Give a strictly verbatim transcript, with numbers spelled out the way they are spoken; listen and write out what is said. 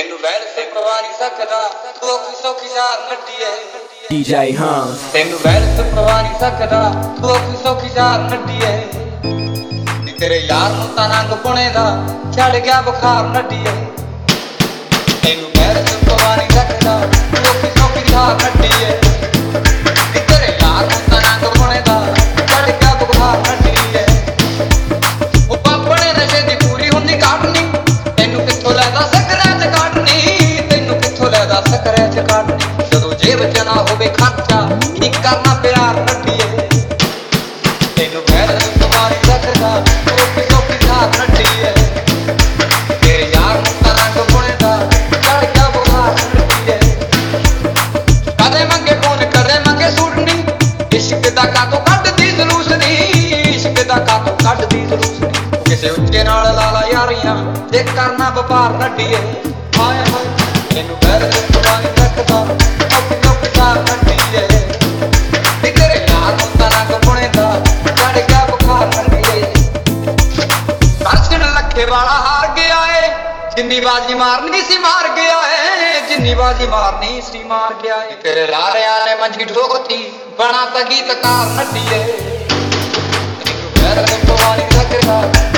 ਤੈਨੂੰ ਵੈਲ ਸੇ ਪਵਾ ਨਹੀਂ ਸਕਦਾ ਤੂੰ ਔਖੀ ਸੌਖੀ ਯਾਰ ਨੱਡੀਏ D J Hans ਤੈਨੂੰ ਵੈਲ ਸੇ ਪਵਾ ਨਹੀਂ ਸਕਦਾ ਤੂੰ ਔਖੀ ਸੌਖੀ ਯਾਰ ਨੱਡੀਏ ਨੀ ਤੇਰੇ ਯਾਰ ਨੂੰ ਤਾਂ ਰੰਗ ਪੁਣੇ ਦਾ ਛੱਡ ਗਿਆ ਬੁਖਾਰ ਨੱਡੀਏ ਤੈਨੂੰ ਵੈਲ ਸੇ ਪਵਾ ਨਹੀਂ ਸਕਦਾ ਤੂੰ ਔਖੀ ਸੌਖੀ ਯਾਰ ਨੱਡੀਏ ਨੀ ਤੇਰੇ ਯਾਰ ਨੂੰ ਤਾਂ ਰੰਗ ਪੁਣੇ ਦਾ ਛੱਡ ਗਿਆ ਬੁਖਾਰ ਨੱਡੀਏ ਉਹ ਪਾਪਣੇ ਨਸ਼ੇ ਦੀ ਪੂਰੀ ਹੁੰਦੀ ਕਾਟਨੀ ਤੈਨੂੰ ਕਿੱਥੋਂ ਲੈਦਾ ਸਕਰੈਚ ਕਾਟਨੀ ਤੈਨੂੰ ਕਿੱਥੋਂ ਲੈਦਾ ਸਕਰੈਚ ਕਾਟਨੀ ਜਦੋਂ ਜੇਬ ਚ ਨਾ ਹੋਵੇ ਖਰਚਾ ਨੀ ਕਰਨਾ ਪਿਆਰ ਨੱਡੀਏ ਤੈਨੂੰ ਵੈਲ ਸੇ ਪਵਾ ਨਹੀਂ ਸਕਦਾ ਔਖੀ ਸੌਖੀ ਯਾਰ ਨੱਡੀਏ ਤੇਰੇ ਯਾਰ ਨੂੰ ਤਾਂ ਰੰਗ ਪੁਣੇ ਦਾ ਚੜ ਗਿਆ ਬੁਖਾਰ ਨੱਡੀਏ ਕਦੇ ਮੰਗੇ ਫੋਨ ਕਦੇ ਮੰਗੇ ਸੂਟ ਨੀ ਇਸ਼ਕ ਦਾ ਕਾਤੋਂ ਕੱਢਦੀ ਜਲੂਸ ਨੀ ਇਸ਼ਕ ਦਾ ਕਾਤੋਂ ਕੱਢਦੀ ਜਲੂਸ ਨੀ ਕਿਸੇ ਉੱਚੇ ਨਾਲ ਲਾ ਲਾ ਯਾਰੀਆਂ ਜੇ ਕਰਨਾ ਵਪਾਰ ਨੱਡੀਏ ਹਾਏ ਹਾਏ ਤੈਨੂੰ ਵੈਲ ਸੇ ਪਵਾ ਨਹੀਂ ਸਕਦਾ ਔਖੀ ਸੌਖੀ ਯਾਰ ਨੱਡੀਏ ਨੀ ਤੇਰੇ ਯਾਰ ਨੂੰ ਤਾਂ ਰੰਗ ਪੁਣੇ ਦਾ ਚੜ ਗਿਆ ਬੁਖਾਰ ਨੱਡੀਏ ਦਰਸ਼ਨ ਲੱਖੇ ਵਾਲਾ ਹਾਰ ਗਿਆ ਏ ਜਿੰਨੀ ਬਾਜੀ ਮਾਰਨੀ ਸੀ ਮਾਰ ਗਿਆ ਏ ਜਿੰਨੀ ਬਾਜੀ ਮਾਰਨੀ ਸੀ ਮਾਰ ਗਿਆ ਏ ਤੇਰੇ ਲਾਰਿਆਂ ਨੇ ਮੰਜੀ ਠੋਕਤੀ ਬਣਾ ਤਾ ਗੀਤਕਾਰ ਨੱਡੀਏ ਤੈਨੂੰ ਵੈਲ ਸੇ ਪਵਾ ਨਹੀਂ ਸਕਦਾ